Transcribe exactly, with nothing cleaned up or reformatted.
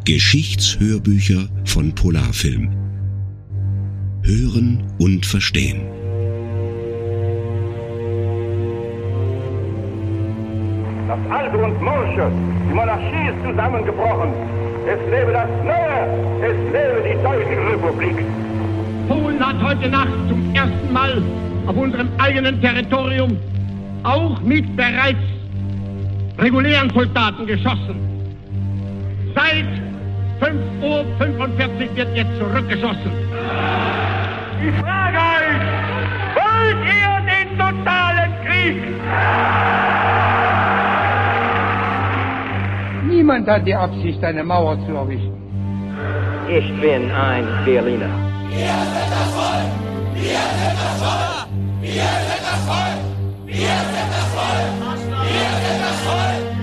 Geschichtshörbücher von Polarfilm. Hören und verstehen. Das Alte und Morsche, die Monarchie ist zusammengebrochen. Es lebe das Neue, es lebe die Deutsche Republik. Polen hat heute Nacht zum ersten Mal auf unserem eigenen Territorium auch mit bereits regulären Soldaten geschossen. Seit fünf Uhr fünfundvierzig wird jetzt zurückgeschossen. Ich frage euch, wollt ihr den totalen Krieg? Niemand hat die Absicht, eine Mauer zu errichten. Ich bin ein Berliner. Wir sind das Volk! Wir sind das Volk! Wir sind das Volk! Wir sind das Volk! Wir sind das Volk!